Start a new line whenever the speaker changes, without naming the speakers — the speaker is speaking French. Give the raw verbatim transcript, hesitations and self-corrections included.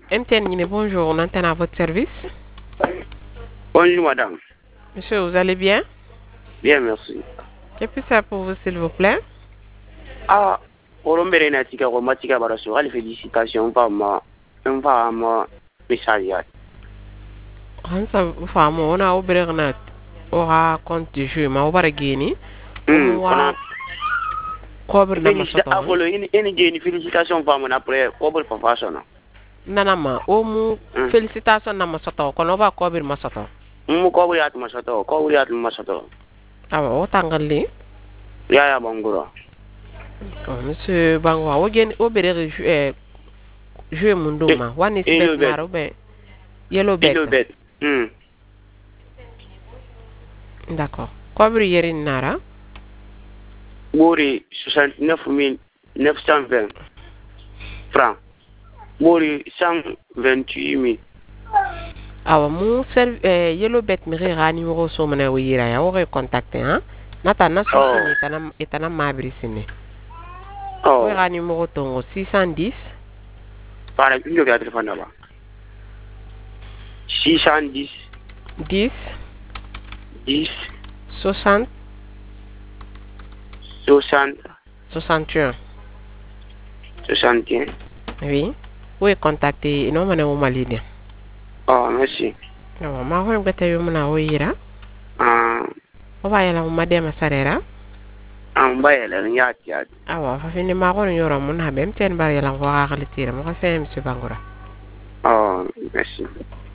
M T N, bonjour, on entend à votre service.
Bonjour madame.
Monsieur, vous allez bien?
Bien, merci.
Que puis faire pour vous, s'il vous plaît?
Ah, Orombere na tika ko matika baraso. Allez, félicitations par ma, un par ma message.
Hansa femme, on a ouvert notre aura compte de jeu, ma ouvert gagné.
Hmm,
On va couvrir na
Félicitations. Ah, voilà, une une une félicitation par mon après couvrir professionnel.
Nanama, o mu félicitations na masato, kono ba couvrir masato.
Mu couvrir at masato, couvrir at masato.
Ah, o tangali.
Ya ya bangura.
Oh, monsieur Bangwa, o gen o bere jeu jeu munduma. One is bet maro be. Yellow bet.
Yellow bet. Hmm.
D'accord. Couvrir yerin nara.
Mori soixante-neuf mille neuf cent vingt francs. Mori cent vingt-huit mille.
Awa mu ser eh, yellow bet mi ra numéro so mana wira ya o contacter hein. Nata na so
Oh.
ni etana etana mabri sini.
Oh.
Wira numéro tongo six cent dix.
Para une de téléphone là-bas. six cent dix.
dix.
dix.
soixante.
soixante.
soixante et un.
soixante et un.
Oui. Oui, contacter non mana o malide.
Oh, merci.
Awa ma ho ngata yo mana o yira.
Ah.
O ba yala mo madema sarera.
An ba yala ya tiya.
Awa fa fini ma ko yoro mun ha bem ten bar yala ko ha khalitira mo ko fe monsieur Bangura.
Oh, merci.